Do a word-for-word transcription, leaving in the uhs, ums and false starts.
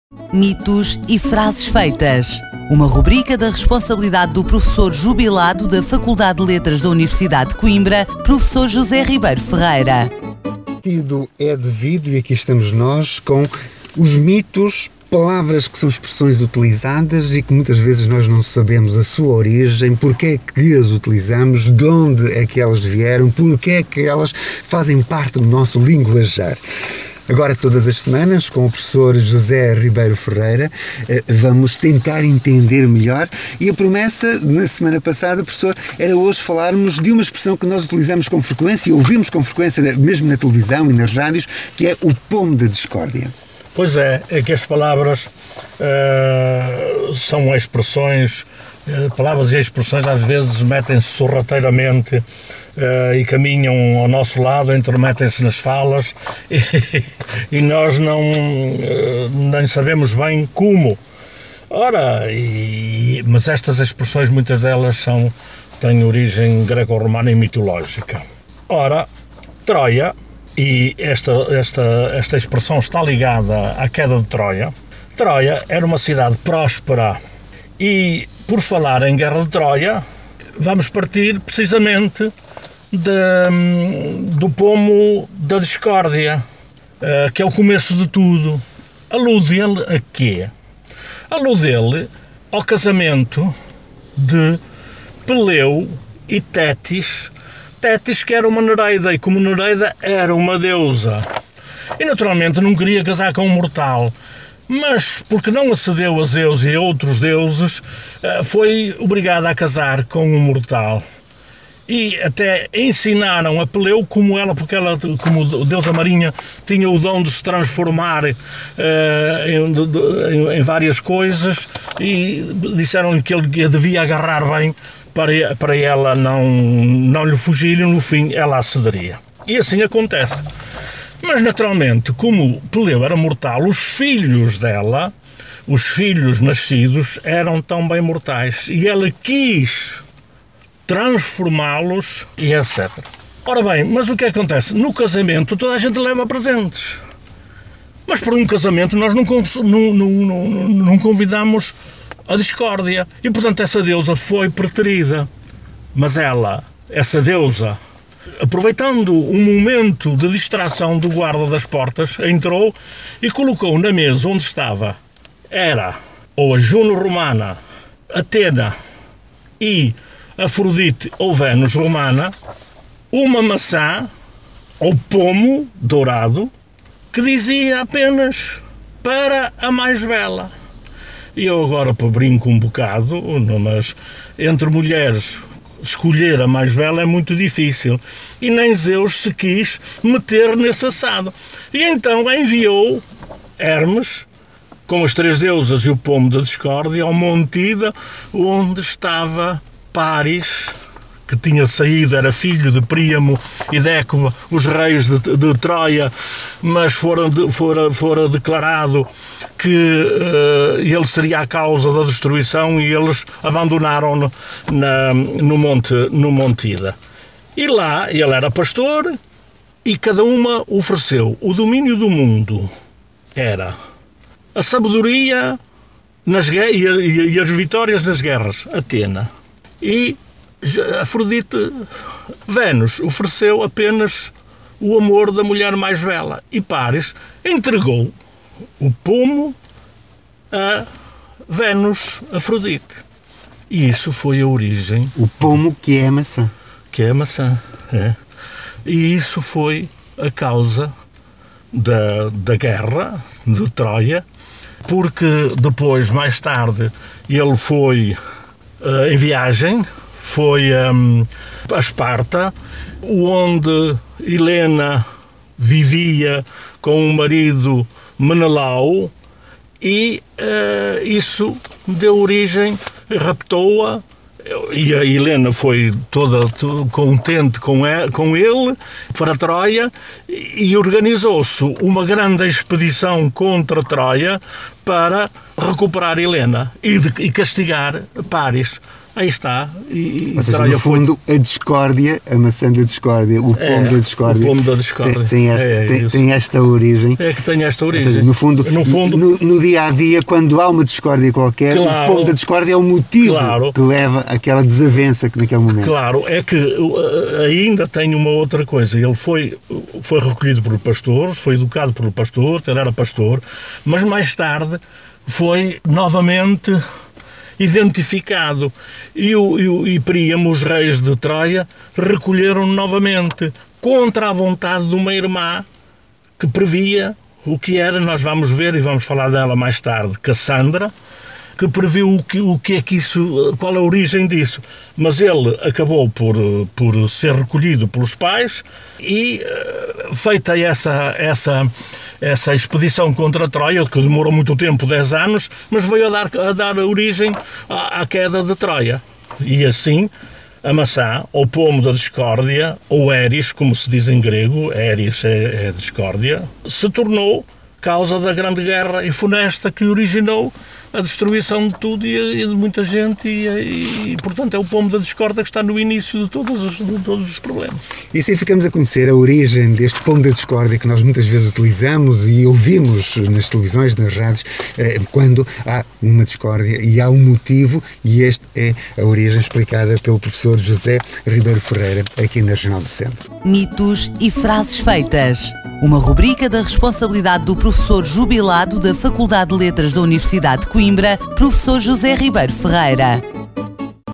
Mitos e frases feitas. Uma rubrica da responsabilidade do professor jubilado da Faculdade de Letras da Universidade de Coimbra, professor José Ribeiro Ferreira. Tido é devido e aqui estamos nós com os mitos, palavras que são expressões utilizadas e que muitas vezes nós não sabemos a sua origem, porque é que as utilizamos, de onde é que elas vieram, porque é que elas fazem parte do nosso linguajar. Agora, todas as semanas, com o professor José Ribeiro Ferreira, vamos tentar entender melhor. E a promessa, na semana passada, professor, era hoje falarmos de uma expressão que nós utilizamos com frequência e ouvimos com frequência, mesmo na televisão e nas rádios, que é o pomo da discórdia. Pois é, é que as palavras uh, são expressões, uh, palavras e expressões às vezes metem-se sorrateiramente Uh, e caminham ao nosso lado, intermetem-se nas falas e, e nós não uh, nem sabemos bem como. Ora, e, mas estas expressões, muitas delas são, têm origem greco-romana e mitológica. Ora, Troia, e esta, esta, esta expressão está ligada à queda de Troia. Troia era uma cidade próspera e, por falar em guerra de Troia, vamos partir precisamente de, do pomo da discórdia, uh, que é o começo de tudo. Alude-ele a quê? Alude-ele ao casamento de Peleu e Tétis. Tétis, que era uma Nereida, e como Nereida era uma deusa. E naturalmente não queria casar com um mortal, mas porque não acedeu a Zeus e a outros deuses, uh, foi obrigada a casar com um mortal. E até ensinaram a Peleu como ela, porque ela, como deusa marinha, tinha o dom de se transformar uh, em, em, em várias coisas, e disseram-lhe que ele devia agarrar bem para, para ela não, não lhe fugir, e no fim ela acederia. E assim acontece. Mas naturalmente, como Peleu era mortal, os filhos dela, os filhos nascidos, eram também mortais, e ela quis transformá-los e etcétera. Ora bem, mas o que acontece? No casamento toda a gente leva presentes. Mas para um casamento nós não, não, não, não convidamos a discórdia. E portanto essa deusa foi preterida. Mas ela, essa deusa, aproveitando um momento de distração do guarda das portas, entrou e colocou na mesa onde estava Hera, ou a Juno romana, Atena e Afrodite ou Vênus romana, uma maçã ou pomo dourado que dizia apenas para a mais bela. E eu agora brinco um bocado, mas entre mulheres escolher a mais bela é muito difícil, e nem Zeus se quis meter nesse assado. E então enviou Hermes com as três deusas e o pomo da discórdia ao Monte Ida, onde estava Paris, que tinha saído, era filho de Príamo e Décima, os reis de, de Troia, mas fora, de, fora, fora declarado que uh, ele seria a causa da destruição, e eles abandonaram-no na, no, monte, no Monte Ida. E lá ele era pastor, e cada uma ofereceu o domínio do mundo. Era a sabedoria nas, e, e, e as vitórias nas guerras, Atena. E Afrodite, Vênus, ofereceu apenas o amor da mulher mais bela, e Paris entregou o pomo a Vênus, Afrodite. E isso foi a origem. O pomo que é a maçã. Que é a maçã, é. E isso foi a causa da, da guerra de Troia, porque depois, mais tarde, ele foi Uh, em viagem, foi um, a Esparta, onde Helena vivia com o marido Menelau, e uh, isso deu origem, raptou-a, e a Helena foi toda contente com ele para Troia, e organizou-se uma grande expedição contra Troia para recuperar Helena e, de, e castigar Paris. Aí está. E, Ou seja, no fundo, foi... a discórdia, a maçã da discórdia, o pomo é, da discórdia, o pomo da discórdia. Tem, tem, esta, é, tem, tem esta origem. É que tem esta origem. Ou seja, no fundo, no, fundo no, no dia a dia, quando há uma discórdia qualquer, claro, o pomo da discórdia é o motivo claro, que leva àquela desavença que naquele momento. Claro, é que ainda tem uma outra coisa. Ele foi, foi recolhido por pastores, foi educado por pastor, ele era pastor, mas mais tarde foi novamente identificado e, o, e, o, e Príamo, os reis de Troia, recolheram-no novamente contra a vontade de uma irmã que previa o que era, nós vamos ver e vamos falar dela mais tarde, Cassandra, que previu o que, o que é que isso, qual a origem disso. Mas ele acabou por, por ser recolhido pelos pais e, feita essa, essa, essa expedição contra Troia, que demorou muito tempo, dez anos, mas veio a dar, a dar origem à, à queda de Troia. E assim, a maçã, ou pomo da discórdia, ou Eris, como se diz em grego, Eris é, é discórdia, se tornou causa da grande guerra e funesta que originou a destruição de tudo e, e de muita gente e, e, e, portanto, é o pomo da discórdia que está no início de todos os, de todos os problemas. E assim ficamos a conhecer a origem deste pomo da discórdia que nós muitas vezes utilizamos e ouvimos nas televisões, nas rádios, eh, quando há uma discórdia e há um motivo, e esta é a origem explicada pelo professor José Ribeiro Ferreira, aqui na Regional do Centro. Mitos e frases feitas. Uma rubrica da responsabilidade do professor jubilado da Faculdade de Letras da Universidade de Coimbra, professor José Ribeiro Ferreira.